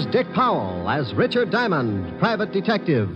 Dick Powell as Richard Diamond, private detective.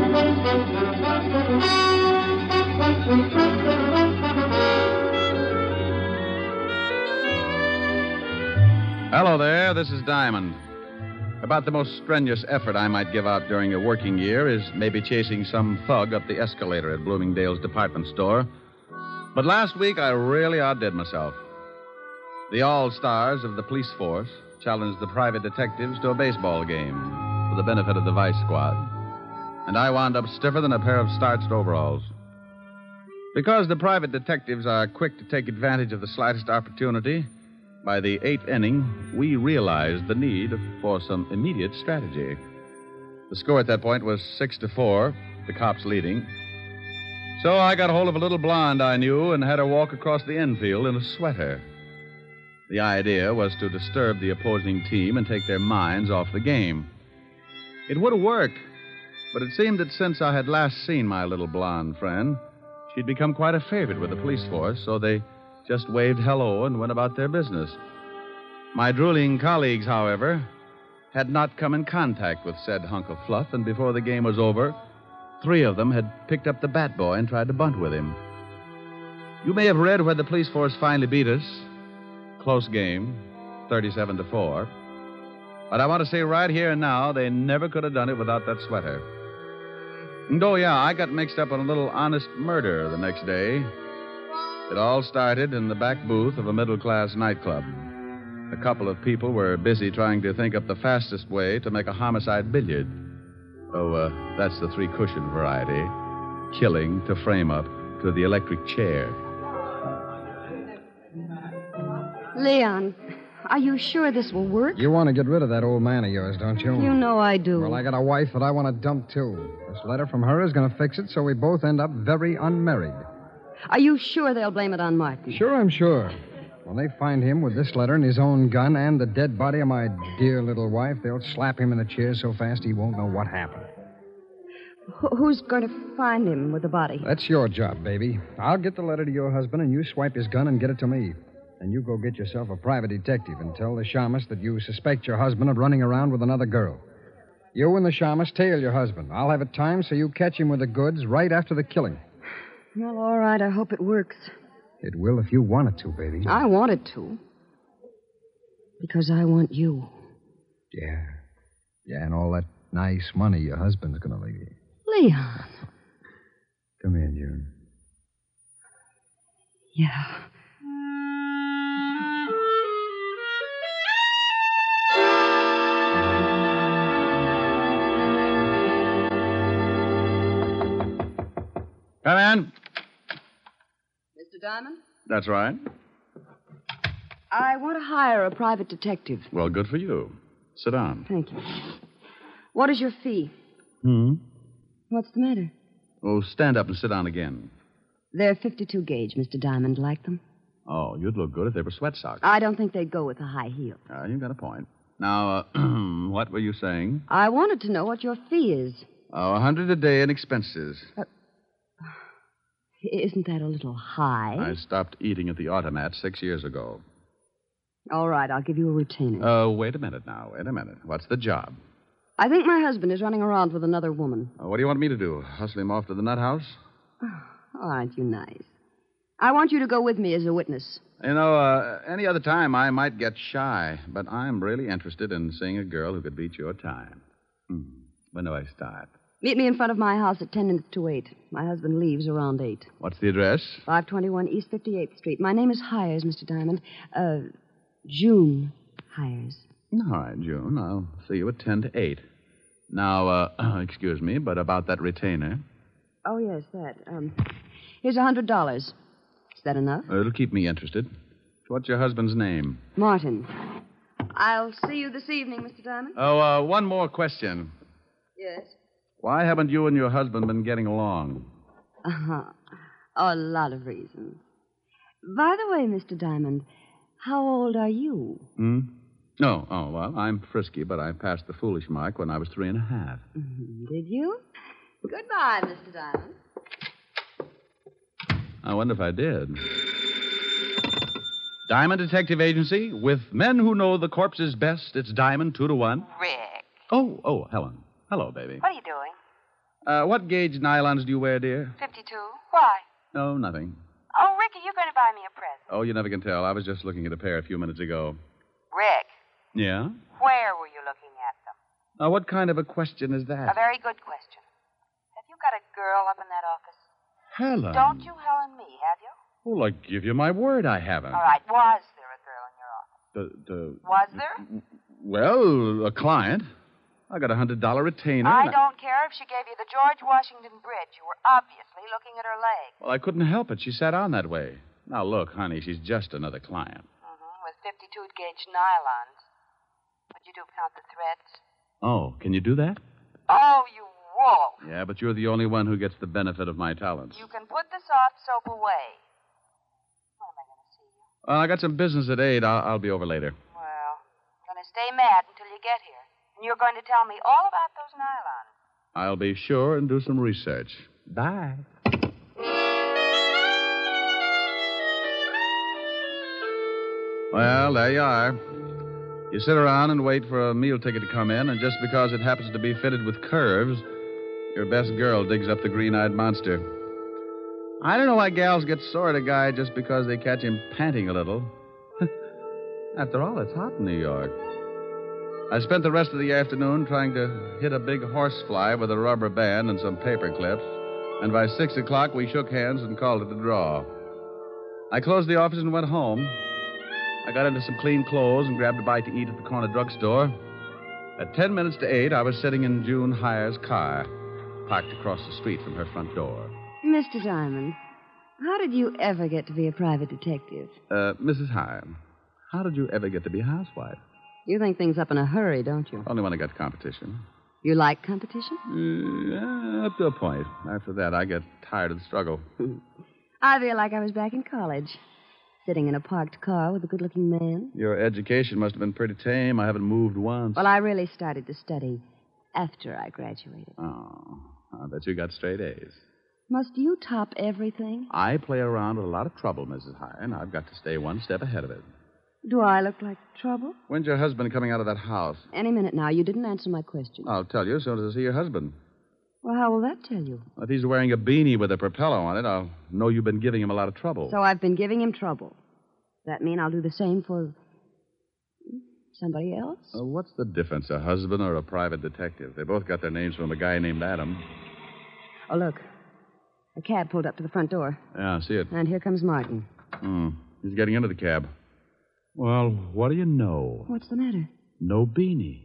Hello there, this is Diamond. About the most strenuous effort I might give out during a working year is maybe chasing some thug up the escalator at Bloomingdale's department store. But last week I really outdid myself. The all-stars of the police force challenged the private detectives to a baseball game for the benefit of the vice squad. And I wound up stiffer than a pair of starched overalls. Because the private detectives are quick to take advantage of the slightest opportunity, by the 8th inning, we realized the need for some immediate strategy. The score at that point was 6-4, the cops leading. So I got hold of a little blonde I knew and had her walk across the infield in a sweater. The idea was to disturb the opposing team and take their minds off the game. It would have worked, but it seemed that since I had last seen my little blonde friend, she'd become quite a favorite with the police force, so they just waved hello and went about their business. My drooling colleagues, however, had not come in contact with said hunk of fluff, and before the game was over, 3 of them had picked up the bat boy and tried to bunt with him. You may have read where the police force finally beat us. Close game, 37-4. But I want to say right here and now, they never could have done it without that sweater. And oh, yeah, I got mixed up in a little honest murder the next day. It all started in the back booth of a middle-class nightclub. A couple of people were busy trying to think up the fastest way to make a homicide billiard. Oh, that's the 3-cushion variety. Killing to frame up to the electric chair. Leon, are you sure this will work? You want to get rid of that old man of yours, don't you? You know I do. Well, I got a wife that I want to dump, too. This letter from her is going to fix it so we both end up very unmarried. Are you sure they'll blame it on Martin? Sure, I'm sure. When they find him with this letter and his own gun and the dead body of my dear little wife, they'll slap him in the chair so fast he won't know what happened. Who's going to find him with the body? That's your job, baby. I'll get the letter to your husband, and you swipe his gun and get it to me. And you go get yourself a private detective and tell the shamus that you suspect your husband of running around with another girl. You and the shamus tail your husband. I'll have it timed so you catch him with the goods right after the killing. Well, all right. I hope it works. It will if you want it to, baby. I want it to. Because I want you. Yeah. Yeah, and all that nice money your husband's going to leave you. Leon. Come here, June. Yeah. Come in. Mr. Diamond? That's right. I want to hire a private detective. Well, good for you. Sit down. Thank you. What is your fee? What's the matter? Oh, stand up and sit down again. They're 52 gauge, Mr. Diamond. Like them? Oh, you'd look good if they were sweat socks. I don't think they'd go with a high heel. You've got a point. Now, what were you saying? I wanted to know what your fee is. Oh, $100 a day in expenses. Isn't that a little high? I stopped eating at the automat 6 years ago. All right, I'll give you a retainer. Wait a minute now. Wait a minute. What's the job? I think my husband is running around with another woman. What do you want me to do? Hustle him off to the nut house? Oh, aren't you nice? I want you to go with me as a witness. You know, any other time I might get shy, but I'm really interested in seeing a girl who could beat your time. When do I start? Meet me in front of my house at 10 minutes to 8. My husband leaves around 8. What's the address? 521 East 58th Street. My name is Hires, Mr. Diamond. June Hires. All right, June. I'll see you at 10 to 8. Now, excuse me, but about that retainer. Oh, yes, that. Here's $100. Is that enough? It'll keep me interested. What's your husband's name? Martin. I'll see you this evening, Mr. Diamond. Oh, one more question. Yes? Why haven't you and your husband been getting along? A lot of reasons. By the way, Mr. Diamond, how old are you? Oh, well, I'm frisky, but I passed the foolish mark when I was 3.5. Did you? Goodbye, Mr. Diamond. I wonder if I did. Diamond Detective Agency, with men who know the corpses best, it's Diamond 2-to-1. Rick, Oh, Helen. Hello, baby. What are you doing? What gauge nylons do you wear, dear? 52. Why? No, nothing. Oh, Ricky, you're going to buy me a present. Oh, you never can tell. I was just looking at a pair a few minutes ago. Rick, Yeah? where were you looking at them? Now, what kind of a question is A that? very good question. Have you got a girl up in that office? Helen. Don't you Helen me, have you? Well, I give you my word I haven't. All right, was there a girl in your office? Was there? Well, a client. I got a $100 retainer. I don't care if she gave you the George Washington Bridge. You were obviously looking at her leg. Well, I couldn't help it. She sat on that way. Now, look, honey, she's just another client. With 52 gauge nylons. Would you count the threads? Oh, can you do that? Oh, you wolf. Yeah, but you're the only one who gets the benefit of my talents. You can put the soft soap away. When am I going to see you? Well, I got some business at 8. I'll be over later. Well, I'm going to stay mad until you get here. And you're going to tell me all about those nylons. I'll be sure and do some research. Bye. Well, there you are. You sit around and wait for a meal ticket to come in, and just because it happens to be fitted with curves, your best girl digs up the green-eyed monster. I don't know why gals get sore at a guy just because they catch him panting a little. After all, it's hot in New York. I spent the rest of the afternoon trying to hit a big horsefly with a rubber band and some paper clips, and by 6 o'clock we shook hands and called it a draw. I closed the office and went home. I got into some clean clothes and grabbed a bite to eat at the corner drugstore. At 10 minutes to 8, I was sitting in June Heyer's car, parked across the street from her front door. Mr. Diamond, how did you ever get to be a private detective? Mrs. Heyer, how did you ever get to be a housewife? You think things up in a hurry, don't you? Only when I got competition. You like competition? Yeah, up to a point. After that, I get tired of the struggle. I feel like I was back in college, sitting in a parked car with a good-looking man. Your education must have been pretty tame. I haven't moved once. Well, I really started to study after I graduated. Oh, I bet you got straight A's. Must you top everything? I play around with a lot of trouble, Mrs. Heyer, and I've got to stay one step ahead of it. Do I look like trouble? When's your husband coming out of that house? Any minute now. You didn't answer my question. I'll tell you as soon as I see your husband. Well, how will that tell you? If he's wearing a beanie with a propeller on it, I'll know you've been giving him a lot of trouble. So I've been giving him trouble. Does that mean I'll do the same for somebody else? What's the difference, a husband or a private detective? They both got their names from a guy named Adam. Oh, look. A cab pulled up to the front door. Yeah, I see it. And here comes Martin. He's getting into the cab. Well, what do you know? What's the matter? No beanie.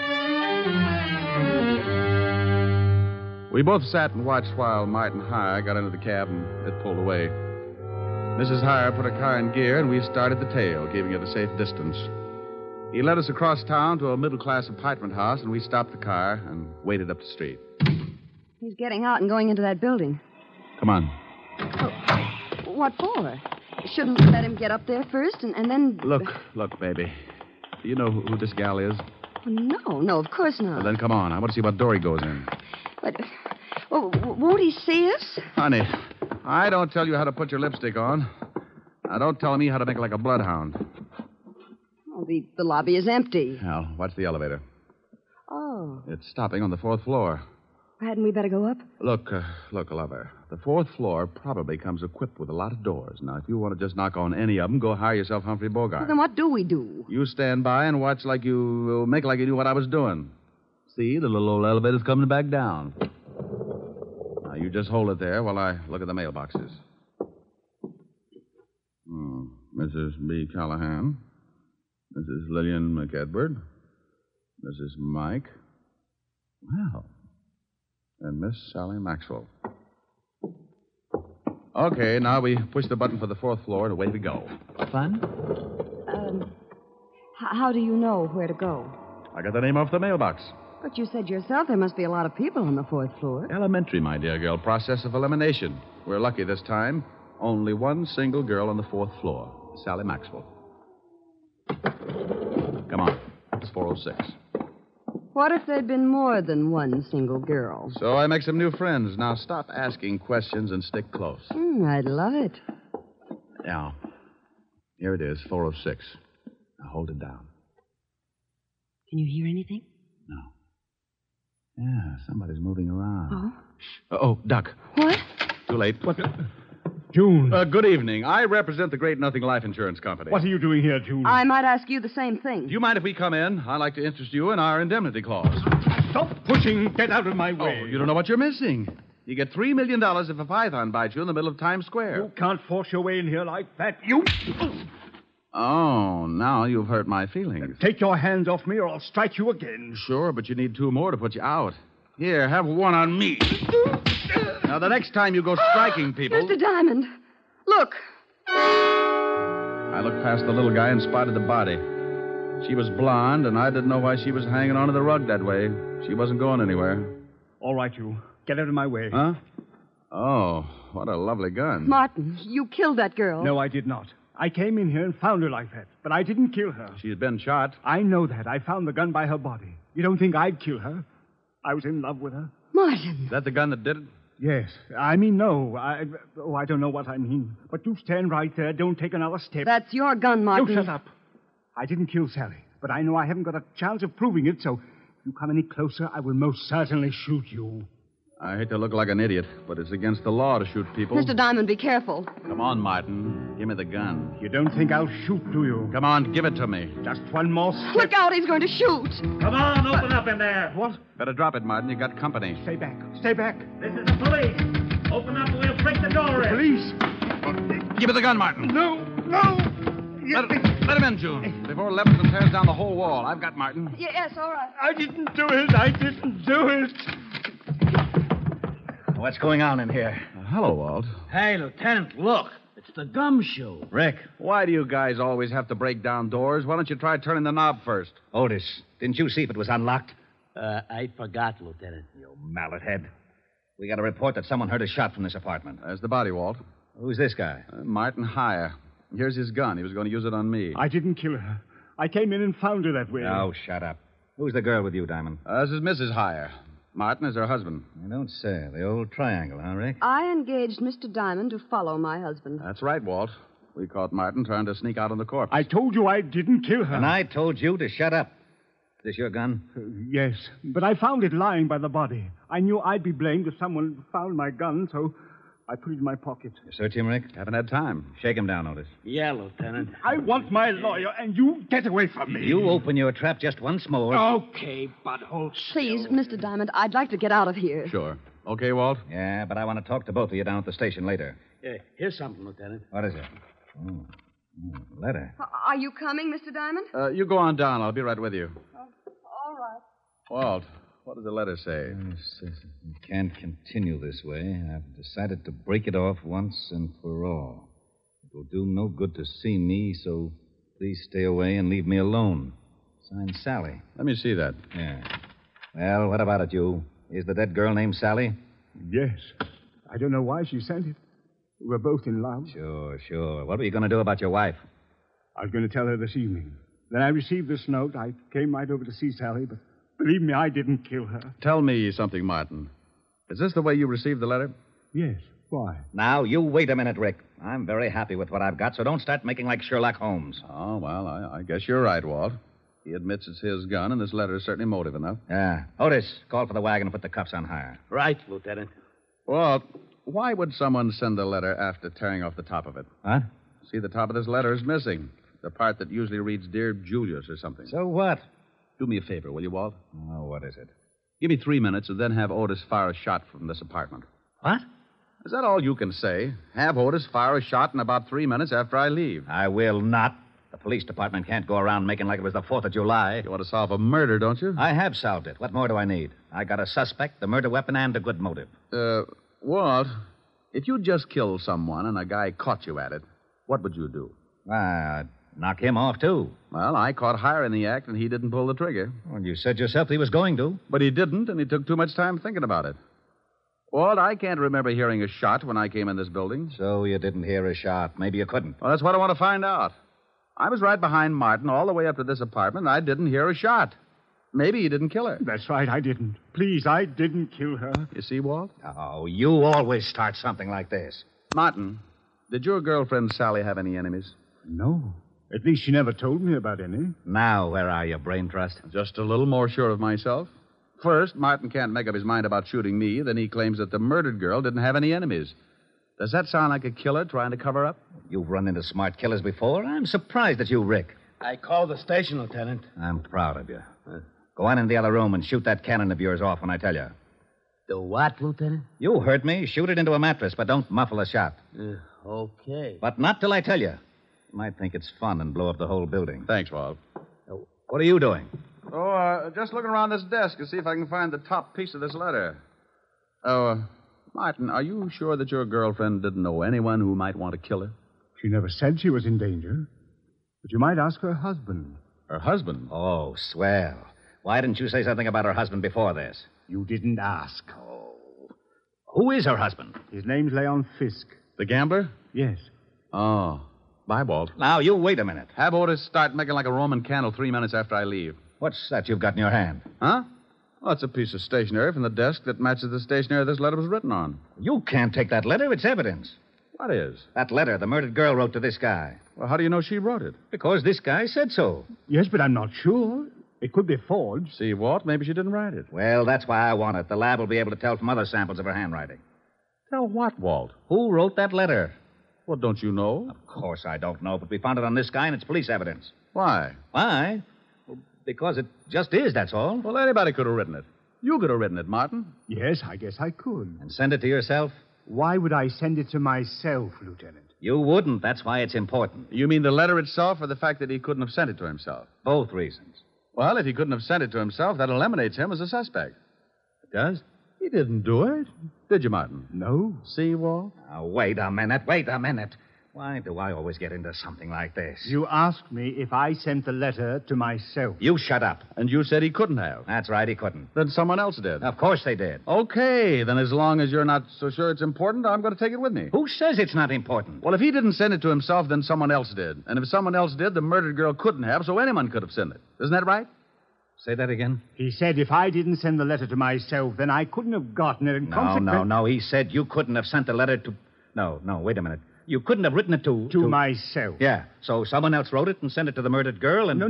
We both sat and watched while Martin Heyer got into the cab and it pulled away. Mrs. Heyer put her car in gear and we started the tail, keeping it a safe distance. He led us across town to a middle-class apartment house and we stopped the car and waited up the street. He's getting out and going into that building. Come on. Oh, what for? Shouldn't we let him get up there first and then... Look, baby. Do you know who this gal is? No, of course not. Well, then come on. I want to see what door he goes in. But, won't he see us? Honey, I don't tell you how to put your lipstick on. Now, don't tell me how to make like a bloodhound. Oh, the lobby is empty. Now, watch the elevator. Oh. It's stopping on the 4th floor. Hadn't we better go up? Look, lover. The 4th floor probably comes equipped with a lot of doors. Now, if you want to just knock on any of them, go hire yourself Humphrey Bogart. Well, then what do we do? You stand by and watch like you... make like you knew what I was doing. See, the little old elevator's coming back down. Now, you just hold it there while I look at the mailboxes. Mrs. B. Callahan. Mrs. Lillian McEdward. Mrs. Mike. Well... and Miss Sally Maxwell. Okay, now we push the button for the 4th floor and away we go. Fun? How do you know where to go? I got the name off the mailbox. But you said yourself there must be a lot of people on the 4th floor. Elementary, my dear girl. Process of elimination. We're lucky this time. Only one single girl on the 4th floor. Sally Maxwell. Come on. It's 406. What if there'd been more than one single girl? So I make some new friends. Now stop asking questions and stick close. I'd love it. Now, here it is, 406. Now hold it down. Can you hear anything? No. Yeah, somebody's moving around. Oh, duck. What? Too late. What? June. Good evening. I represent the Great Nothing Life Insurance Company. What are you doing here, June? I might ask you the same thing. Do you mind if we come in? I'd like to interest you in our indemnity clause. Stop pushing. Get out of my way. Oh, you don't know what you're missing. You get $3 million if a python bites you in the middle of Times Square. You can't force your way in here like that. You... Oh, now you've hurt my feelings. Take your hands off me or I'll strike you again. Sure, but you need 2 more to put you out. Here, have one on me. Now, the next time you go striking people... Mr. Diamond, look. I looked past the little guy and spotted the body. She was blonde, and I didn't know why she was hanging onto the rug that way. She wasn't going anywhere. All right, you. Get out of my way. Huh? Oh, what a lovely gun. Martin, you killed that girl. No, I did not. I came in here and found her like that, but I didn't kill her. She's been shot. I know that. I found the gun by her body. You don't think I'd kill her? I was in love with her. Martin. Is that the gun that did it? Yes. I mean, no. I don't know what I mean. But you stand right there. Don't take another step. That's your gun, Martin. You shut up. I didn't kill Sally, but I know I haven't got a chance of proving it, so if you come any closer, I will most certainly shoot you. I hate to look like an idiot, but it's against the law to shoot people. Mr. Diamond, be careful. Come on, Martin. Give me the gun. You don't think I'll shoot, do you? Come on, give it to me. Just one more step. Look out, he's going to shoot. Come on, open up in there. What? Better drop it, Martin. You got company. Stay back. Stay back. This is the police. Open up or we'll break the door in. Police. Give me the gun, Martin. No. No. Let him in, June. Before Levinson tears down the whole wall. I've got Martin. Yes, all right. I didn't do it. I didn't do it. What's going on in here? Hello, Walt. Hey, Lieutenant, look. It's the gum show. Rick. Why do you guys always have to break down doors? Why don't you try turning the knob first? Otis, didn't you see if it was unlocked? I forgot, Lieutenant. You mallet head. We got a report that someone heard a shot from this apartment. There's the body, Walt. Who's this guy? Martin Heyer. Here's his gun. He was going to use it on me. I didn't kill her. I came in and found her that way. Oh, shut up. Who's the girl with you, Diamond? This is Mrs. Heyer. Martin is her husband. You don't say. The old triangle, huh, Rick? I engaged Mr. Diamond to follow my husband. That's right, Walt. We caught Martin trying to sneak out on the corpse. I told you I didn't kill her. And I told you to shut up. Is this your gun? Yes, but I found it lying by the body. I knew I'd be blamed if someone found my gun, so I put it in my pocket. You search him, Rick? Haven't had time. Shake him down, Otis. Yeah, Lieutenant. I want my lawyer, and you get away from me. You open your trap just once more. Okay, but hold Please, Mr. Diamond, I'd like to get out of here. Sure. Okay, Walt? Yeah, but I want to talk to both of you down at the station later. Here's something, Lieutenant. What is it? Letter. Are you coming, Mr. Diamond? You go on down. I'll be right with you. All right. Walt, what does the letter say? It says we can't continue this way. I've decided to break it off once and for all. It will do no good to see me, so please stay away and leave me alone. Signed, Sally. Let me see that. Yeah. Well, what about it, you? Is the dead girl named Sally? Yes. I don't know why she sent it. We're both in love. Sure. What were you going to do about your wife? I was going to tell her this evening. Then I received this note. I came right over to see Sally, but believe me, I didn't kill her. Tell me something, Martin. Is this the way you received the letter? Yes. Why? Now, you wait a minute, Rick. I'm very happy with what I've got, so don't start making like Sherlock Holmes. Oh, well, I guess you're right, Walt. He admits it's his gun, and this letter is certainly motive enough. Yeah. Otis, call for the wagon and put the cuffs on Heyer. Right, Lieutenant. Walt, why would someone send a letter after tearing off the top of it? What? See, the top of this letter is missing. The part that usually reads, Dear Julius or something. So what? Do me a favor, will you, Walt? Oh, what is it? Give me 3 minutes and then have Otis fire a shot from this apartment. What? Is that all you can say? Have Otis fire a shot in about 3 minutes after I leave. I will not. The police department can't go around making like it was the 4th of July. You want to solve a murder, don't you? I have solved it. What more do I need? I got a suspect, the murder weapon, and a good motive. Walt, if you just killed someone and a guy caught you at it, what would you do? I'd knock him off, too. Well, I caught Heyer in the act, and he didn't pull the trigger. Well, you said yourself he was going to. But he didn't, and he took too much time thinking about it. Walt, I can't remember hearing a shot when I came in this building. So you didn't hear a shot. Maybe you couldn't. Well, that's what I want to find out. I was right behind Martin all the way up to this apartment, and I didn't hear a shot. Maybe he didn't kill her. That's right, I didn't. Please, I didn't kill her. You see, Walt? Oh, you always start something like this. Martin, did your girlfriend Sally have any enemies? No. At least she never told me about any. Now, where are you, Brain Trust? Just a little more sure of myself. First, Martin can't make up his mind about shooting me. Then he claims that the murdered girl didn't have any enemies. Does that sound like a killer trying to cover up? You've run into smart killers before. I'm surprised at you, Rick. I called the station, Lieutenant. I'm proud of you. Go on in the other room and shoot that cannon of yours off when I tell you. The what, Lieutenant? You heard me. Shoot it into a mattress, but don't muffle a shot. Okay. But not till I tell you. You might think it's fun and blow up the whole building. Thanks, Walt. What are you doing? Oh, just looking around this desk to see if I can find the top piece of this letter. Oh, Martin, are you sure that your girlfriend didn't know anyone who might want to kill her? She never said she was in danger. But you might ask her husband. Her husband? Oh, swell. Why didn't you say something about her husband before this? You didn't ask. Oh. Who is her husband? His name's Leon Fisk. The gambler? Yes. Oh. Bye, Walt. Now, you wait a minute. Have Otis start making like a Roman candle 3 minutes after I leave. What's that you've got in your hand? Huh? Well, it's a piece of stationery from the desk that matches the stationery this letter was written on. You can't take that letter. It's evidence. What is? That letter the murdered girl wrote to this guy. Well, how do you know she wrote it? Because this guy said so. Yes, but I'm not sure. It could be forged. See, Walt, maybe she didn't write it. Well, that's why I want it. The lab will be able to tell from other samples of her handwriting. Tell what, Walt? Who wrote that letter? Well, don't you know? Of course I don't know, but we found it on this guy and it's police evidence. Why? Why? Well, because it just is, that's all. Well, anybody could have written it. You could have written it, Martin. Yes, I guess I could. And send it to yourself? Why would I send it to myself, Lieutenant? You wouldn't. That's why it's important. You mean the letter itself or the fact that he couldn't have sent it to himself? Both reasons. Well, if he couldn't have sent it to himself, that eliminates him as a suspect. It does? He didn't do it. Did you, Martin? No. See, Walt? Now, wait a minute. Why do I always get into something like this? You asked me if I sent the letter to myself. You shut up. And you said he couldn't have. That's right, he couldn't. Then someone else did. Of course they did. Okay, then as long as you're not so sure it's important, I'm going to take it with me. Who says it's not important? Well, if he didn't send it to himself, then someone else did. And if someone else did, the murdered girl couldn't have, so anyone could have sent it. Isn't that right? Say that again? He said if I didn't send the letter to myself, then I couldn't have gotten it. And No. He said you couldn't have sent the letter to... No, wait a minute. You couldn't have written it to... To myself. Yeah, so someone else wrote it and sent it to the murdered girl and...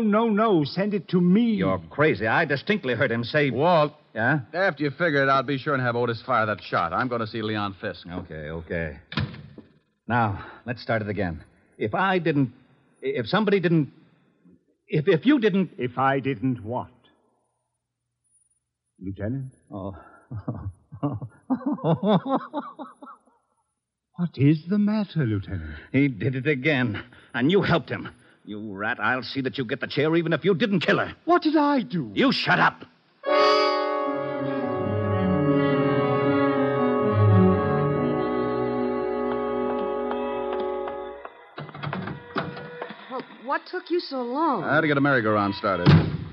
No. Send it to me. You're crazy. I distinctly heard him say... Walt. Yeah? After you figure it out, be sure and have Otis fire that shot. I'm going to see Leon Fisk. Okay. Now, let's start it again. If I didn't... If somebody didn't... If you didn't... If I didn't what? Lieutenant? Oh. What is the matter, Lieutenant? He did it again. And you helped him. You rat, I'll see that you get the chair even if you didn't kill her. What did I do? You shut up. Well, what took you so long? I had to get a merry-go-round started.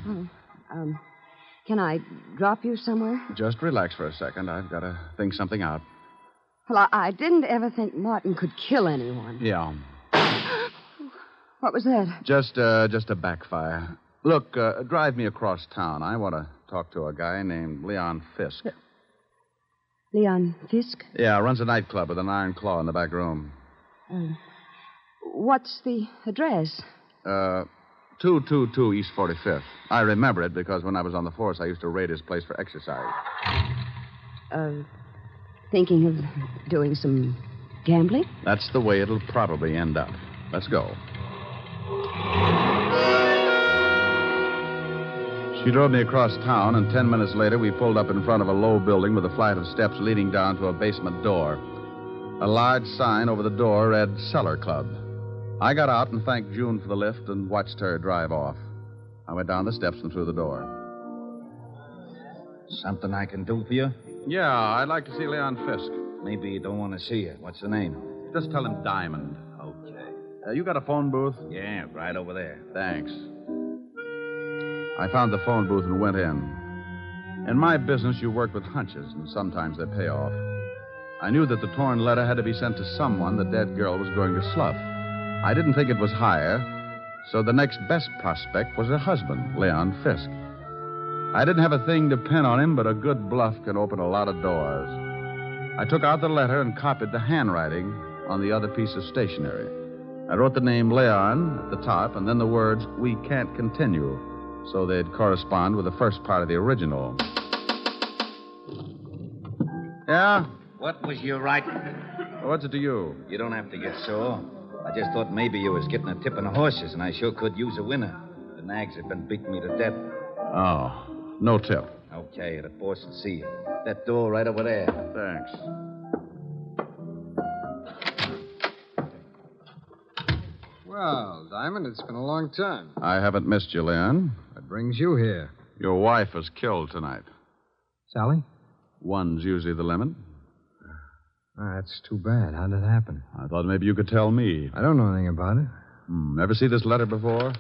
Can I drop you somewhere? Just relax for a second. I've got to think something out. Well, I didn't ever think Martin could kill anyone. Yeah. What was that? Just a backfire. Look, drive me across town. I want to talk to a guy named Leon Fisk. Leon Fisk? Yeah, runs a nightclub with an iron claw in the back room. What's the address? 222 East 45th. I remember it because when I was on the force, I used to raid his place for exercise. Thinking of doing some gambling? That's the way it'll probably end up. Let's go. She drove me across town, and 10 minutes later, we pulled up in front of a low building with a flight of steps leading down to a basement door. A large sign over the door read Cellar Club. I got out and thanked June for the lift and watched her drive off. I went down the steps and through the door. Something I can do for you? Yeah, I'd like to see Leon Fisk. Maybe you don't want to see you. What's the name? Just tell him Diamond. Okay. You got a phone booth? Yeah, right over there. Thanks. I found the phone booth and went in. In my business, you work with hunches, and sometimes they pay off. I knew that the torn letter had to be sent to someone the dead girl was going to slough. I didn't think it was higher, so the next best prospect was her husband, Leon Fisk. I didn't have a thing to pin on him, but a good bluff can open a lot of doors. I took out the letter and copied the handwriting on the other piece of stationery. I wrote the name Leon at the top and then the words, "We can't continue," so they'd correspond with the first part of the original. Yeah? What was your right? What's it to you? You don't have to get sore. I just thought maybe you was getting a tip on the horses, and I sure could use a winner. The nags have been beating me to death. Oh, no tip. Okay, the boss will see you. That door right over there. Thanks. Well, Diamond, it's been a long time. I haven't missed you, Leon. What brings you here? Your wife was killed tonight. Sally? One's usually the limit. That's too bad. How did it happen? I thought maybe you could tell me. I don't know anything about it. Ever see this letter before?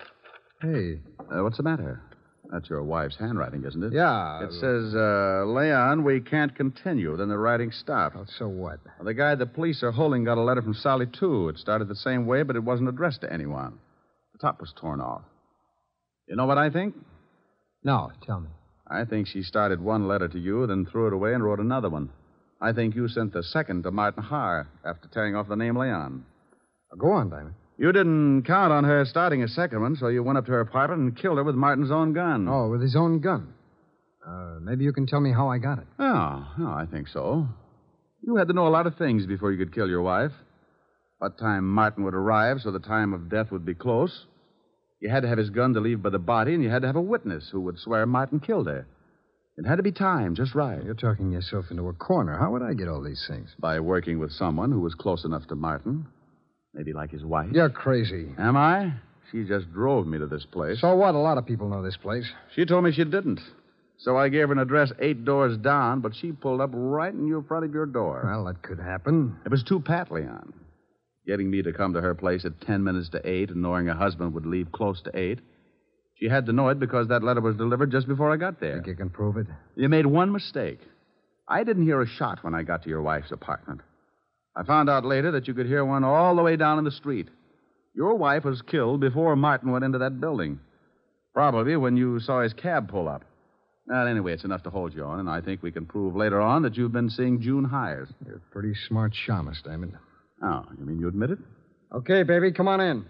Hey. What's the matter? That's your wife's handwriting, isn't it? Yeah. It says, Leon, we can't continue. Then the writing stopped. Oh, so what? Well, the guy the police are holding got a letter from Sally, too. It started the same way, but it wasn't addressed to anyone. The top was torn off. You know what I think? No, tell me. I think she started one letter to you, then threw it away and wrote another one. I think you sent the second to Martin Haar after tearing off the name Leon. Go on, Diamond. You didn't count on her starting a second one, so you went up to her apartment and killed her with Martin's own gun. Oh, with his own gun. Maybe you can tell me how I got it. Oh, I think so. You had to know a lot of things before you could kill your wife. What time Martin would arrive so the time of death would be close. You had to have his gun to leave by the body, and you had to have a witness who would swear Martin killed her. It had to be timed just right. You're talking yourself into a corner. How would I get all these things? By working with someone who was close enough to Martin. Maybe like his wife. You're crazy. Am I? She just drove me to this place. So what? A lot of people know this place. She told me she didn't. So I gave her an address 8 doors down, but she pulled up right in your front of your door. Well, that could happen. It was too pat, Leon. Getting me to come to her place at 10 minutes to 8 and knowing her husband would leave close to 8. She had to know it because that letter was delivered just before I got there. Think you can prove it? You made one mistake. I didn't hear a shot when I got to your wife's apartment. I found out later that you could hear one all the way down in the street. Your wife was killed before Martin went into that building. Probably when you saw his cab pull up. Well, anyway, it's enough to hold you on, and I think we can prove later on that you've been seeing June Hires. You're a pretty smart shamus, Diamond. Oh, you mean you admit it? Okay, baby, come on in.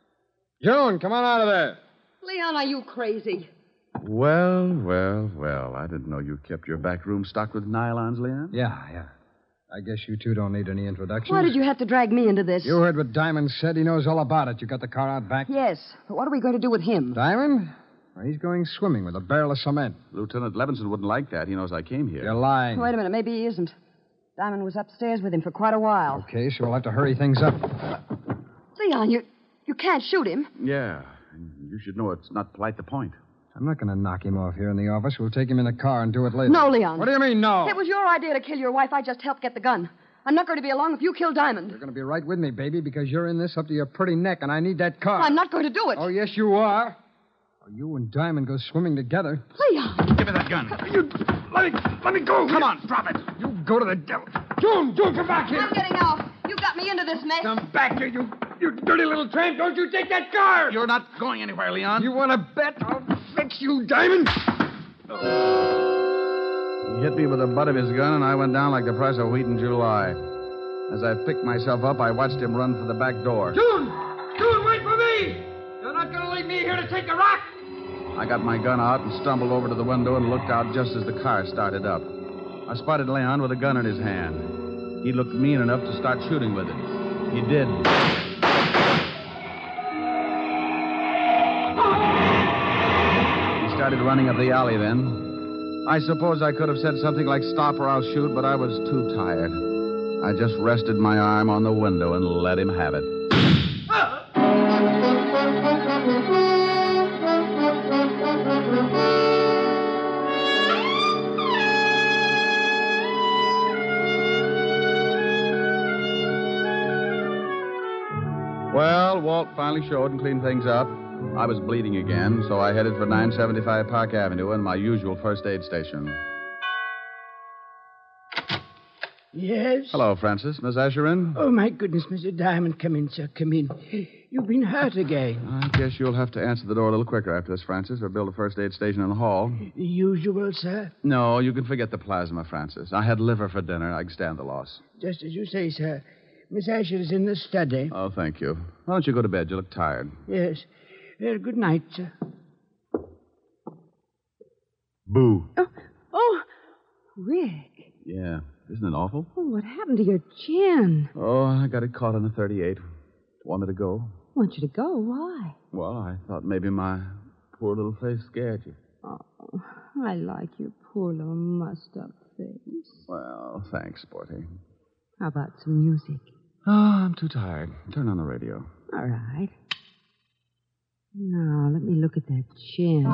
June, come on out of there. Leon, are you crazy? Well. I didn't know you kept your back room stocked with nylons, Leon. Yeah. I guess you two don't need any introductions. Why did you have to drag me into this? You heard what Diamond said. He knows all about it. You got the car out back? Yes, but what are we going to do with him? Diamond? Well, he's going swimming with a barrel of cement. Lieutenant Levinson wouldn't like that. He knows I came here. You're lying. Wait a minute, maybe he isn't. Diamond was upstairs with him for quite a while. Okay, so we'll have to hurry things up. Leon, you can't shoot him. Yeah. You should know it's not polite to point. I'm not going to knock him off here in the office. We'll take him in the car and do it later. No, Leon. What do you mean, no? It was your idea to kill your wife. I just helped get the gun. I'm not going to be along if you kill Diamond. You're going to be right with me, baby, because you're in this up to your pretty neck, and I need that car. I'm not going to do it. Oh, yes, you are. Oh, you and Diamond go swimming together. Leon. Give me that gun. Let me go. Come on, drop it. You go to the devil. June, come back here. I'm getting out. You got me into this mess. Come back here, you dirty little tramp. Don't you take that car. You're not going anywhere, Leon. You want to bet? I'll fix you, Diamond. He hit me with the butt of his gun, and I went down like the price of wheat in July. As I picked myself up, I watched him run for the back door. June, wait for me. You're not going to leave me here to take a rock. I got my gun out and stumbled over to the window and looked out just as the car started up. I spotted Leon with a gun in his hand. He looked mean enough to start shooting with it. He did. He started running up the alley then. I suppose I could have said something like, "Stop or I'll shoot," but I was too tired. I just rested my arm on the window and let him have it. Well, Walt finally showed and cleaned things up. I was bleeding again, so I headed for 975 Park Avenue and my usual first aid station. Yes? Hello, Francis. Miss Asherin? Oh, my goodness, Mr. Diamond. Come in, sir. Come in. You've been hurt again. I guess you'll have to answer the door a little quicker after this, Francis, or build a first aid station in the hall. The usual, sir. No, you can forget the plasma, Francis. I had liver for dinner. I can stand the loss. Just as you say, sir. Miss Asher is in the study. Oh, thank you. Why don't you go to bed? You look tired. Yes. Well, good night, sir. Boo. Oh, Rick. Yeah. Isn't it awful? Oh, what happened to your chin? Oh, I got it caught in a 38. Want me to go? Want you to go? Why? Well, I thought maybe my poor little face scared you. Oh, I like your poor little mussed-up face. Well, thanks, Sporty. How about some music? Oh, I'm too tired. Turn on the radio. All right. Now, let me look at that chin.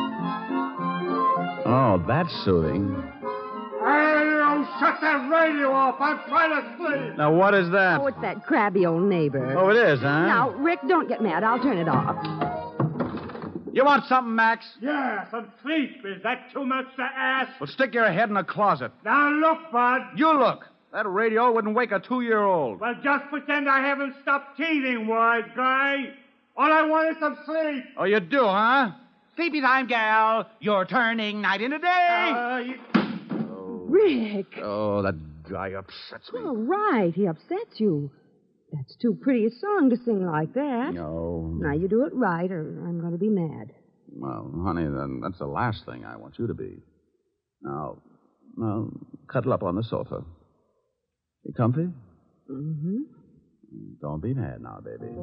Oh, that's soothing. Hey, shut that radio off. I'm trying to sleep. Now, what is that? Oh, it's that crabby old neighbor. Oh, it is, huh? Now, Rick, don't get mad. I'll turn it off. You want something, Max? Yeah, some sleep. Is that too much to ask? Well, stick your head in a closet. Now, look, Bud. You look. That radio wouldn't wake a 2-year-old. Well, just pretend I haven't stopped teething, wise guy. All I want is some sleep. Oh, you do, huh? Sleepy time, gal. You're turning night into day. Rick. Oh, that guy upsets me. All right, he upsets you. That's too pretty a song to sing like that. No. Now, you do it right, or I'm going to be mad. Well, honey, then that's the last thing I want you to be. Now, cuddle up on the sofa. You comfy? Mm-hmm. Don't be mad now, baby.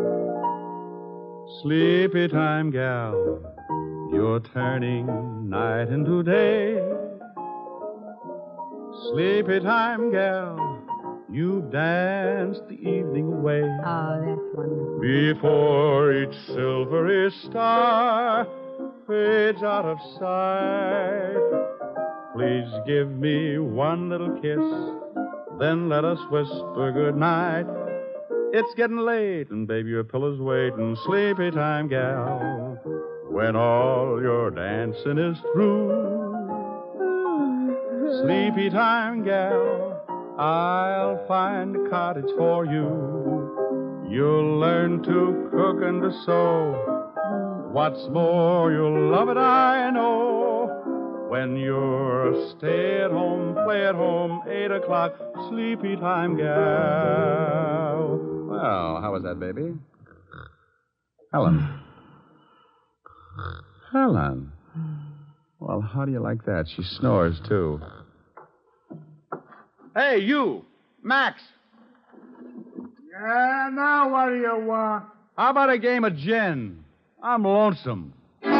Sleepy time, gal. You're turning night into day. Sleepy time, gal. You've danced the evening away. Oh, that's wonderful. Before each silvery star fades out of sight, please give me one little kiss, then let us whisper goodnight. It's getting late, and baby, your pillow's waiting. Sleepy time, gal, when all your dancing is through. Sleepy time, gal, I'll find a cottage for you. You'll learn to cook and to sew. What's more, you'll love it, I know. When you're a stay-at-home, play-at-home, 8 o'clock, sleepy time, gal. Well, how was that, baby? Helen. Helen. Well, how do you like that? She snores, too. Hey, you! Max! Yeah, now what do you want? How about a game of gin? I'm lonesome.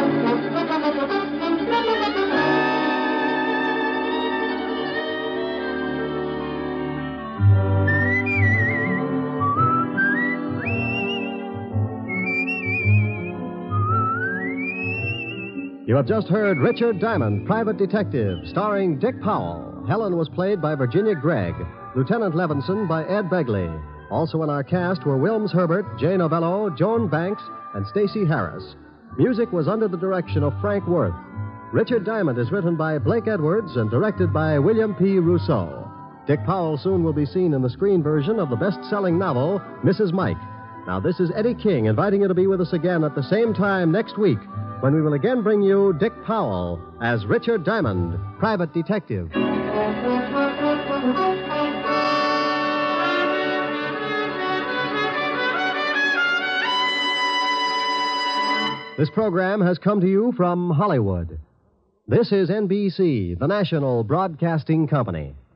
You have just heard Richard Diamond, Private Detective, starring Dick Powell. Helen was played by Virginia Gregg, Lieutenant Levinson by Ed Begley. Also in our cast were Wilms Herbert, Jay Novello, Joan Banks, and Stacey Harris. Music was under the direction of Frank Worth. Richard Diamond is written by Blake Edwards and directed by William P. Rousseau. Dick Powell soon will be seen in the screen version of the best-selling novel, Mrs. Mike. Now, this is Eddie King inviting you to be with us again at the same time next week, when we will again bring you Dick Powell as Richard Diamond, Private Detective. This program has come to you from Hollywood. This is NBC, the national broadcasting company.